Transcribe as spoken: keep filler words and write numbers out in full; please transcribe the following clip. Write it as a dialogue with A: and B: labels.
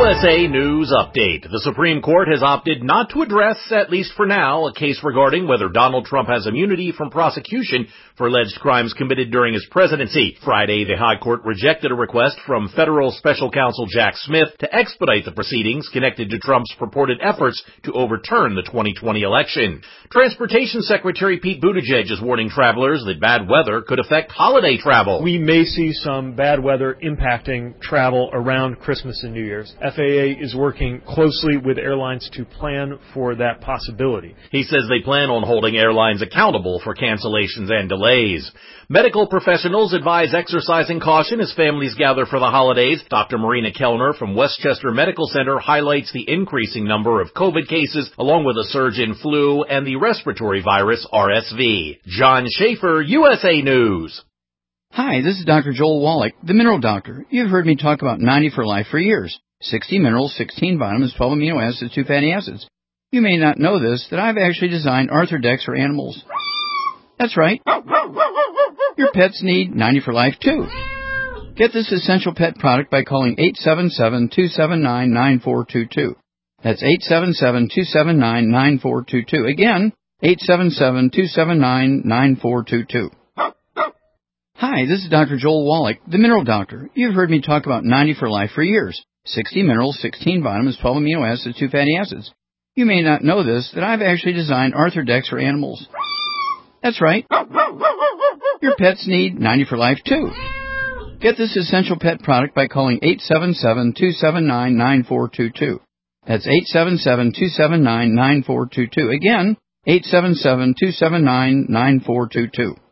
A: S A News Update. The Supreme Court has opted not to address, at least for now, a case regarding whether Donald Trump has immunity from prosecution for alleged crimes committed during his presidency. Friday, the High Court rejected a request from federal special counsel Jack Smith to expedite the proceedings connected to Trump's purported efforts to overturn the twenty twenty election. Transportation Secretary Pete Buttigieg is warning travelers that bad weather could affect holiday travel.
B: We may see some bad weather impacting travel around Christmas and New Year's. F A A is working closely with airlines to plan for that possibility.
A: He says they plan on holding airlines accountable for cancellations and delays. Medical professionals advise exercising caution as families gather for the holidays. Doctor Marina Kellner from Westchester Medical Center highlights the increasing number of COVID cases, along with a surge in flu and the respiratory virus R S V. John Schaefer, U S A News.
C: Hi, this is Doctor Joel Wallach, the Mineral Doctor. You've heard me talk about ninety for Life for years. sixty minerals, sixteen vitamins, twelve amino acids, two fatty acids. You may not know this, that I've actually designed Arthrodex for animals. That's right. Your pets need ninety for Life, too. Get this essential pet product by calling eight seven seven, two seven nine, nine four two two. That's eight seven seven, two seven nine, nine four two two. Again, eight seven seven, two seven nine, nine four two two. Hi, this is Doctor Joel Wallach, the Mineral Doctor. You've heard me talk about ninety for Life for years. sixty minerals, sixteen vitamins, twelve amino acids, two fatty acids. You may not know this, that I've actually designed Arthrodex for animals. That's right. Your pets need ninety for Life, too. Get this essential pet product by calling eight seven seven, two seven nine, nine four two two. That's eight seven seven, two seven nine, nine four two two. Again, eight seven seven, two seven nine, nine four two two.